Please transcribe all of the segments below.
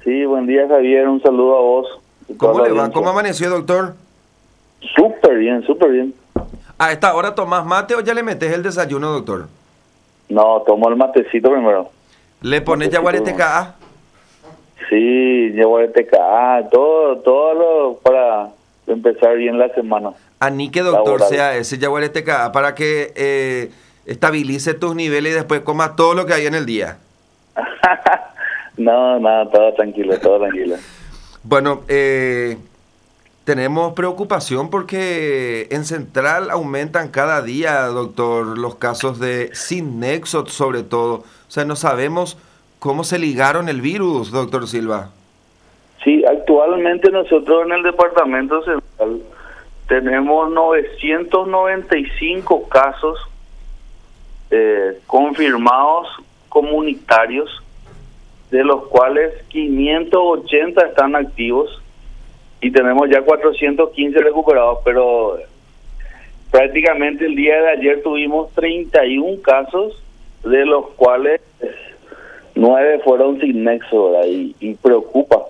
Sí, buen día, Javier. Un saludo a vos. ¿Cómo le va? ¿Cómo amaneció, doctor? Súper bien, súper bien. ¿A esta hora tomás mate o ya le metes el desayuno, doctor? No, tomo el matecito primero. ¿Le pones Matecito yaguareté primero. K? Sí, llevo el TKA, todo lo para empezar bien la semana A ni que doctor laboral. sea ese yaguareté K para que estabilice tus niveles y después comas todo lo que hay en el día. No, nada, todo tranquilo, todo tranquilo. Bueno, tenemos preocupación porque en Central aumentan cada día, doctor, los casos de sin nexo sobre todo. O sea, no sabemos cómo se ligaron el virus, doctor Silva. Sí, actualmente nosotros en el departamento central tenemos 995 casos confirmados comunitarios, de los cuales 580 están activos y tenemos ya 415 recuperados, pero prácticamente el día de ayer tuvimos 31 casos, de los cuales 9 fueron sin nexo, ¿verdad? Y preocupa.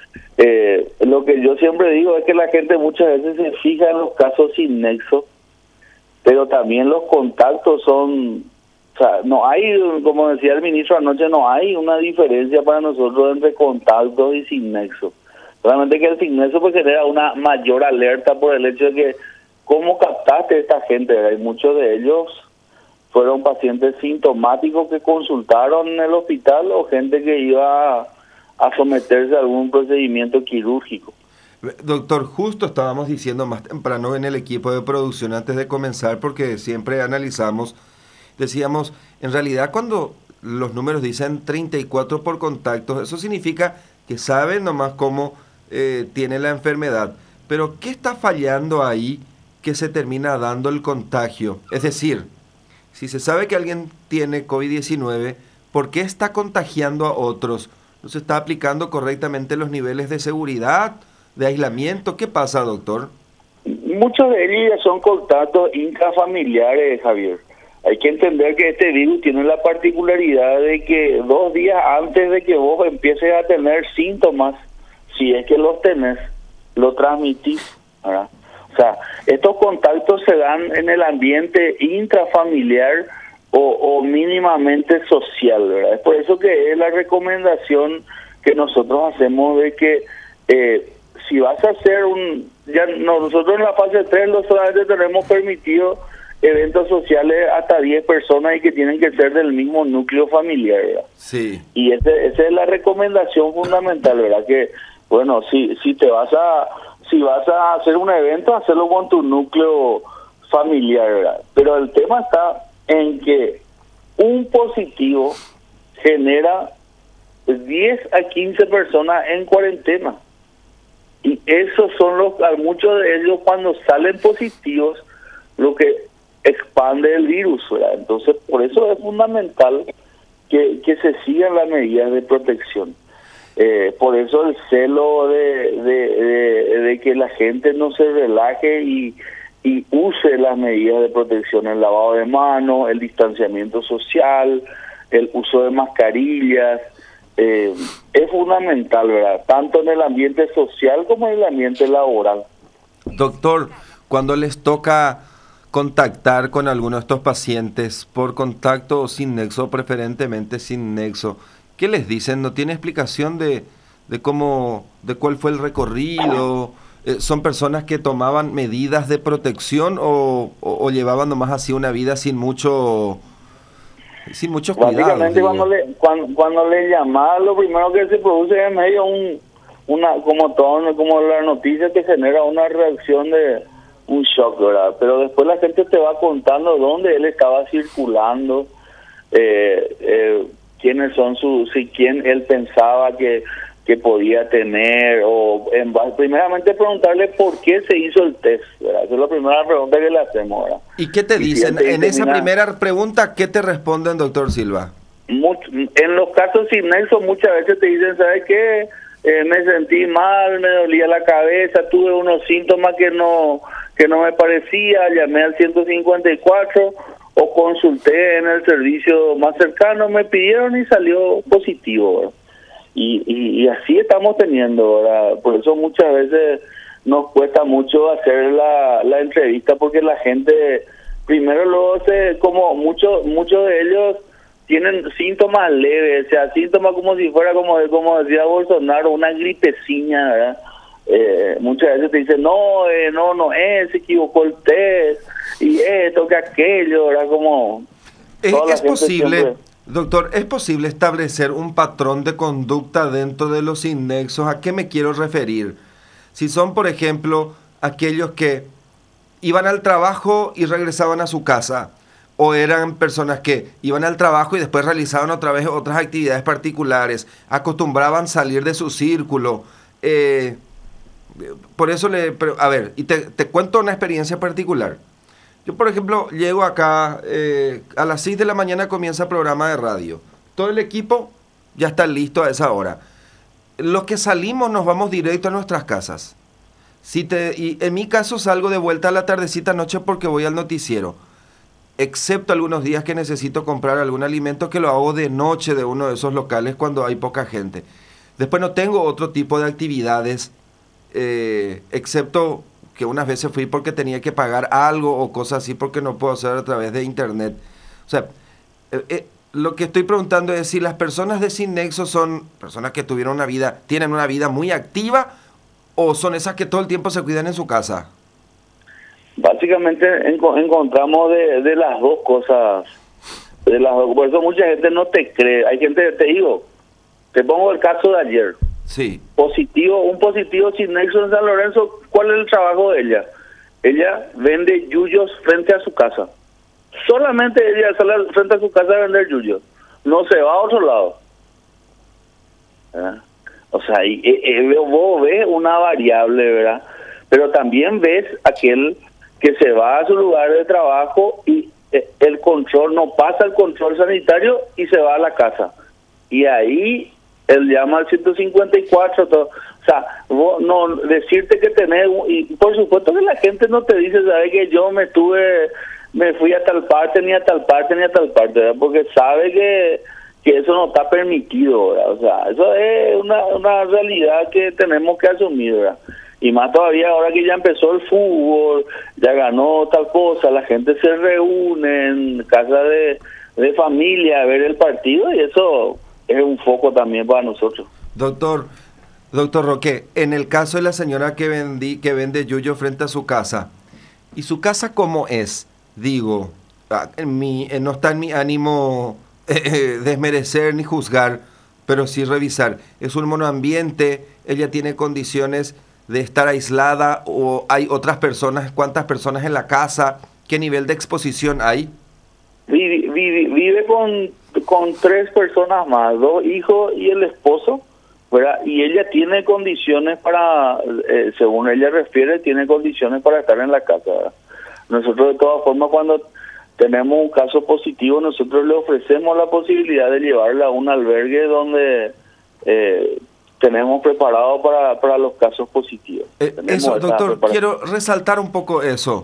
Lo que yo siempre digo es que la gente muchas veces se fija en los casos sin nexo, pero también los contactos son, o sea, no hay, como decía el ministro anoche, no hay una diferencia para nosotros entre contactos y sin nexo. Solamente que el sin nexo pues genera una mayor alerta por el hecho de que cómo captaste a esta gente, ¿verdad? Y muchos de ellos fueron pacientes sintomáticos que consultaron en el hospital o gente que iba a someterse a algún procedimiento quirúrgico. Doctor, justo estábamos diciendo más temprano en el equipo de producción antes de comenzar, porque siempre analizamos, decíamos, en realidad cuando los números dicen 34 por contactos, eso significa que saben nomás cómo tiene la enfermedad. Pero ¿qué está fallando ahí que se termina dando el contagio? Es decir, si se sabe que alguien tiene COVID-19, ¿por qué está contagiando a otros? ¿No se está aplicando correctamente los niveles de seguridad, de aislamiento? ¿Qué pasa, doctor? Muchos de ellos ya son contactos intrafamiliares, Javier. Hay que entender que este virus tiene la particularidad de que 2 días antes de que vos empieces a tener síntomas, si es que los tenés, lo transmitís, ¿verdad? O sea, estos contactos se dan en el ambiente intrafamiliar o mínimamente social, ¿verdad? Es por eso que es la recomendación que nosotros hacemos de que si vas a hacer nosotros en la fase 3 solamente tenemos permitido eventos sociales hasta 10 personas y que tienen que ser del mismo núcleo familiar, ¿verdad? Sí. Y esa es la recomendación fundamental, ¿verdad? Que, bueno, si vas a hacer un evento, hacerlo con tu núcleo familiar, ¿verdad? Pero el tema está en que un positivo genera 10 a 15 personas en cuarentena. Y esos son muchos de ellos cuando salen positivos, lo que expande el virus, ¿verdad? Entonces, por eso es fundamental que se sigan las medidas de protección. Por eso el celo de que la gente no se relaje y use las medidas de protección, el lavado de manos, el distanciamiento social, el uso de mascarillas, es fundamental, ¿verdad? Tanto en el ambiente social como en el ambiente laboral. Doctor, cuando les toca contactar con alguno de estos pacientes por contacto o sin nexo, preferentemente sin nexo, ¿qué les dicen? ¿No tiene explicación de cuál fue el recorrido? ¿Son personas que tomaban medidas de protección o llevaban nomás así una vida sin muchos cuidados, Básicamente digo? cuando le llamas, lo primero que se produce es medio como la noticia que genera una reacción de un shock, ¿verdad? Pero después la gente te va contando dónde él estaba circulando, quiénes son quién él pensaba que podía tener, primeramente preguntarle por qué se hizo el test, ¿verdad? Esa es la primera pregunta que le hacemos, ¿verdad? ¿Y qué te dicen? En esa primera pregunta, ¿qué te responden, doctor Silva? En los casos sin nexo muchas veces te dicen, ¿sabes qué? Me sentí mal, me dolía la cabeza, tuve unos síntomas que no me parecía, llamé al 154 o consulté en el servicio más cercano, me pidieron y salió positivo, ¿verdad? y así estamos teniendo, ¿verdad? Por eso muchas veces nos cuesta mucho hacer la entrevista, porque la gente primero luego como muchos de ellos tienen síntomas leves, o sea, síntomas como si fuera, como decía Bolsonaro, una gripecina, ¿verdad? Muchas veces te dicen, no es, se equivocó el test, y esto, que aquello, ¿verdad? Como... Es posible, siempre... Doctor, ¿es posible establecer un patrón de conducta dentro de los innexos? ¿A qué me quiero referir? Si son, por ejemplo, aquellos que iban al trabajo y regresaban a su casa, o eran personas que iban al trabajo y después realizaban otra vez otras actividades particulares, acostumbraban salir de su círculo. Por eso a ver, y te cuento una experiencia particular. Yo, por ejemplo, llego acá, a las 6 de la mañana comienza el programa de radio. Todo el equipo ya está listo a esa hora. Los que salimos nos vamos directo a nuestras casas. Y en mi caso salgo de vuelta a la tardecita noche porque voy al noticiero. Excepto algunos días que necesito comprar algún alimento, que lo hago de noche de uno de esos locales cuando hay poca gente. Después no tengo otro tipo de actividades, excepto que unas veces fui porque tenía que pagar algo o cosas así, porque no puedo hacer a través de internet. O sea, lo que estoy preguntando es si las personas de Sin Nexo son personas que tienen una vida muy activa, o son esas que todo el tiempo se cuidan en su casa. Básicamente encontramos de las dos cosas, por eso mucha gente no te cree. Hay gente, te digo, te pongo el caso de ayer. Sí. Un positivo Sin Nexo en San Lorenzo. ¿Cuál es el trabajo de ella? Ella vende yuyos frente a su casa. Solamente ella sale frente a su casa a vender yuyos. No se va a otro lado. O sea, vos ves una variable, ¿verdad? Pero también ves aquel que se va a su lugar de trabajo y el control, no pasa el control sanitario y se va a la casa. Y ahí él llama al 154, todo. O sea, vos, no decirte que tenés, y por supuesto que la gente no te dice, ¿sabes? Que yo me fui a tal parte, ni a tal parte, ¿verdad? Porque sabe que eso no está permitido, ¿verdad? O sea, eso es una realidad que tenemos que asumir, ¿verdad? Y más todavía ahora que ya empezó el fútbol, ya ganó tal cosa, la gente se reúne en casa de familia a ver el partido, y eso es un foco también para nosotros. Doctor Roque, en el caso de la señora que vende yuyo frente a su casa, ¿y su casa cómo es? Digo, no está en mi ánimo desmerecer ni juzgar, pero sí revisar. ¿Es un monoambiente? ¿Ella tiene condiciones de estar aislada, o hay otras personas? ¿Cuántas personas en la casa? ¿Qué nivel de exposición hay? Vive con 3 personas más, 2 hijos y el esposo, ¿verdad? Y ella tiene condiciones según ella refiere, tiene condiciones para estar en la casa, ¿verdad? Nosotros de todas formas, cuando tenemos un caso positivo, nosotros le ofrecemos la posibilidad de llevarla a un albergue donde tenemos preparado para los casos positivos. Eso, doctor, quiero resaltar un poco eso.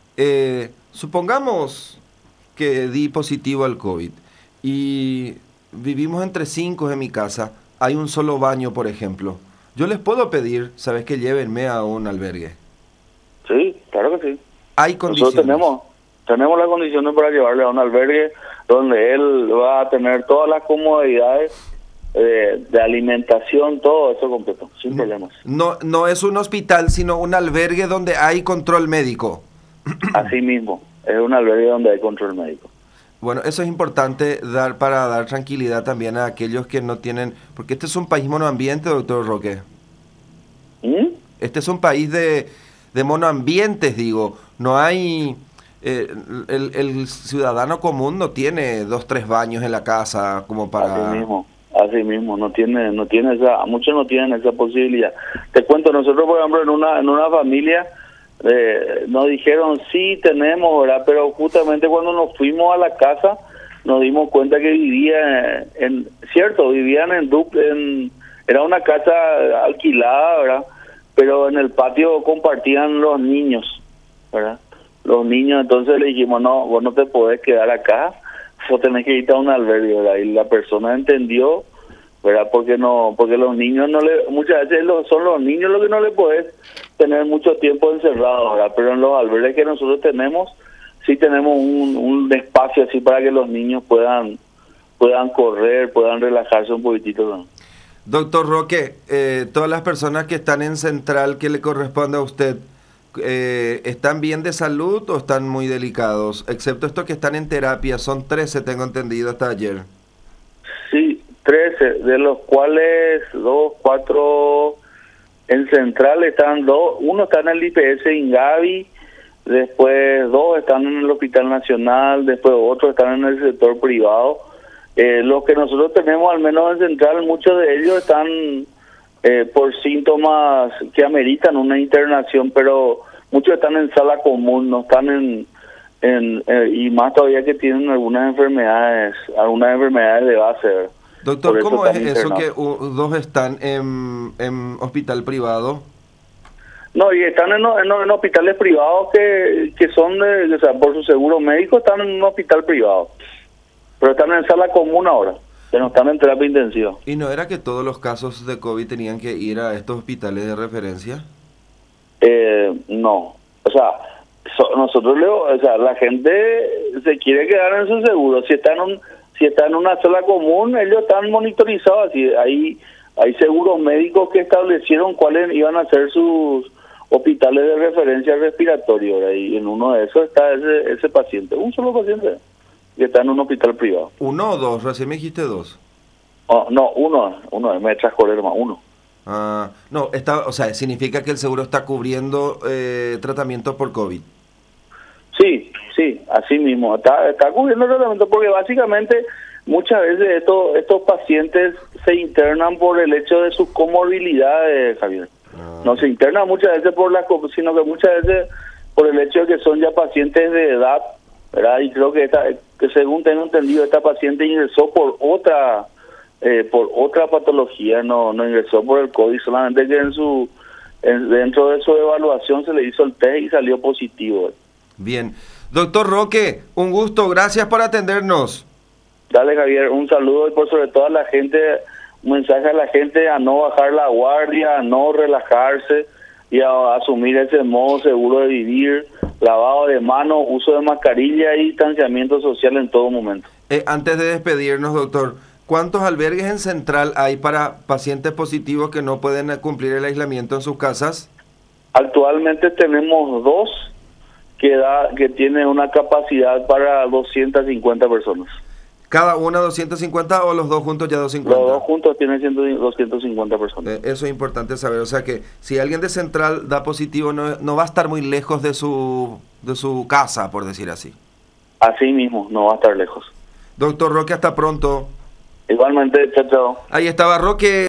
Supongamos que di positivo al COVID y vivimos entre 5 en mi casa, hay un solo baño, por ejemplo. Yo les puedo pedir, ¿sabes qué? Llévenme a un albergue. Sí, claro que sí. Hay condiciones. Nosotros tenemos las condiciones para llevarle a un albergue donde él va a tener todas las comodidades de alimentación, todo eso completo, sin problemas. No es un hospital, sino un albergue donde hay control médico. Así mismo, es un albergue donde hay control médico. Bueno, eso es importante para dar tranquilidad también a aquellos que no tienen, porque este es un país monoambiente, doctor Roque. Este es un país de monoambientes, digo. No hay... el ciudadano común no tiene 2, 3 baños en la casa como para... Así mismo, no tiene muchos no tienen esa posibilidad. Te cuento, nosotros por ejemplo en una familia nos dijeron sí tenemos, ¿verdad? Pero justamente cuando nos fuimos a la casa nos dimos cuenta que vivían era una casa alquilada, ¿verdad? Pero en el patio compartían los niños, ¿verdad? Los niños, entonces le dijimos, no, vos no te podés quedar acá, vos tenés que irte a un albergue, ¿verdad? Y la persona entendió, ¿verdad? Porque los niños muchas veces son los niños los que no le puedes tener mucho tiempo encerrados, ¿verdad? Pero en los albergues que nosotros tenemos, sí tenemos un espacio así para que los niños puedan correr, puedan relajarse un poquitito, ¿no? Doctor Roque, todas las personas que están en central que le corresponde a usted, ¿están bien de salud o están muy delicados? Excepto estos que están en terapia, son 13, tengo entendido, hasta ayer. Sí, 13, de los cuales 4 en central están 2, uno está en el IPS Ingavi, después 2 están en el Hospital Nacional, después otros están en el sector privado. Los que nosotros tenemos, al menos en central, muchos de ellos están por síntomas que ameritan una internación, pero muchos están en sala común, no están y más todavía que tienen algunas enfermedades de base, ¿verdad? Doctor, ¿cómo es eso que 2 están en hospital privado? No, y están en hospitales privados que son o sea, por su seguro médico están en un hospital privado, pero están en sala común ahora, que no están en terapia intensiva. ¿Y no era que todos los casos de COVID tenían que ir a estos hospitales de referencia? No, o sea, nosotros la gente se quiere quedar en su seguro. Si está en una sala común, ellos están monitorizados. Así, hay seguros médicos que establecieron cuáles iban a ser sus hospitales de referencia respiratoria, ¿verdad? Y en uno de esos está ese paciente, un solo paciente que está en un hospital privado. ¿1 o 2? Recién me dijiste 2. Oh, no, uno, me transcorrer más uno. No, o sea, significa que el seguro está cubriendo tratamiento por COVID. Sí, así mismo, está cubriendo el tratamiento porque básicamente muchas veces estos pacientes se internan por el hecho de sus comorbilidades, Javier. No se internan muchas veces sino que muchas veces por el hecho de que son ya pacientes de edad, ¿verdad? Y creo que según tengo entendido, esta paciente ingresó por otra patología, no ingresó por el COVID, solamente que dentro de su evaluación se le hizo el test y salió positivo. Bien. Doctor Roque, un gusto, gracias por atendernos. Dale, Javier, un saludo y por sobre todo a la gente, un mensaje a la gente a no bajar la guardia, a no relajarse y a asumir ese modo seguro de vivir, lavado de manos, uso de mascarilla y distanciamiento social en todo momento. Antes de despedirnos, doctor, ¿cuántos albergues en Central hay para pacientes positivos que no pueden cumplir el aislamiento en sus casas? Actualmente tenemos 2 que tiene una capacidad para 250 personas. ¿Cada una 250 o los 2 juntos ya 250? Los 2 juntos tienen 250 personas. Eso es importante saber. O sea que si alguien de Central da positivo, no va a estar muy lejos de su casa, por decir así. Así mismo, no va a estar lejos. Doctor Roque, hasta pronto. Igualmente, chao. Ahí estaba Roque.